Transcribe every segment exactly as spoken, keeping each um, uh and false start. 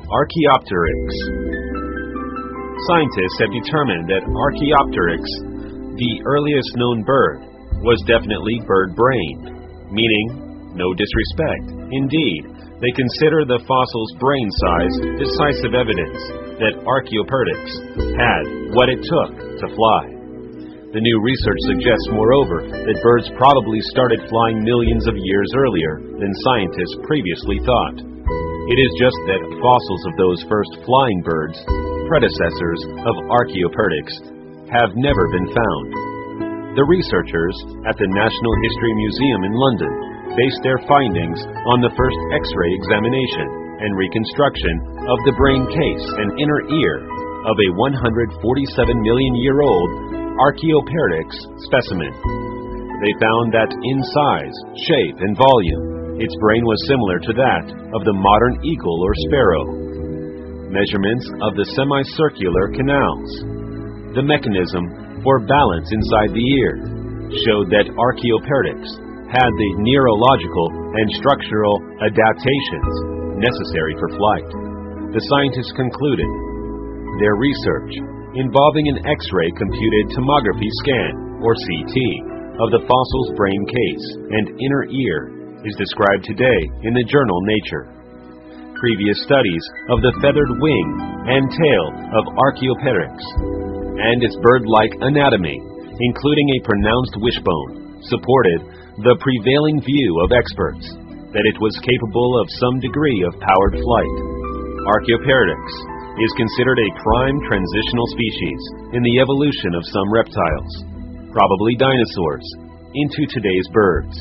Archaeopteryx. Scientists have determined that Archaeopteryx, the earliest known bird, was definitely bird-brained, meaning no disrespect. Indeed, they consider the fossil's brain size decisive evidence that Archaeopteryx had what it took to fly. The new research suggests, moreover, that birds probably started flying millions of years earlier than scientists previously thought. It is just that fossils of those first flying birds, predecessors of Archaeopteryx, have never been found. The researchers at the National History Museum in London based their findings on the first X-ray examination and reconstruction of the brain case and inner ear of a one hundred forty-seven million year old Archaeopteryx specimen. They found that in size, shape, and volume, its brain was similar to that of the modern eagle or sparrow. Measurements of the semicircular canals, the mechanism for balance inside the ear, showed that Archaeopteryx had the neurological and structural adaptations necessary for flight. The scientists concluded their research, involving an X-ray computed tomography scan, or C T, of the fossil's brain case and inner ear, is described today in the journal Nature. Previous studies of the feathered wing and tail of Archaeopteryx and its bird-like anatomy, including a pronounced wishbone, supported the prevailing view of experts that it was capable of some degree of powered flight. Archaeopteryx is considered a prime transitional species in the evolution of some reptiles, probably dinosaurs, into today's birds.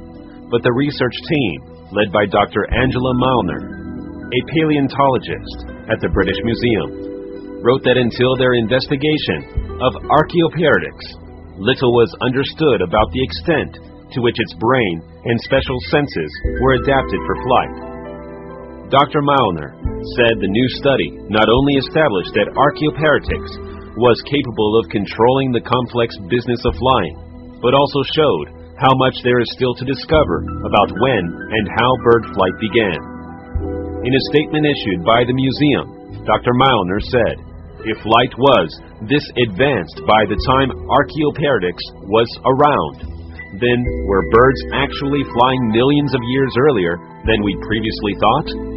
But the research team, led by Doctor Angela Milner, a paleontologist at the British Museum, wrote that until their investigation of Archaeopteryx, little was understood about the extent to which its brain and special senses were adapted for flight. Doctor Milner said the new study not only established that Archaeopteryx was capable of controlling the complex business of flying, but also showed how much there is still to discover about when and how bird flight began. In a statement issued by the museum, Doctor Milner said, "If flight was this advanced by the time Archaeopteryx was around, then were birds actually flying millions of years earlier than we previously thought?"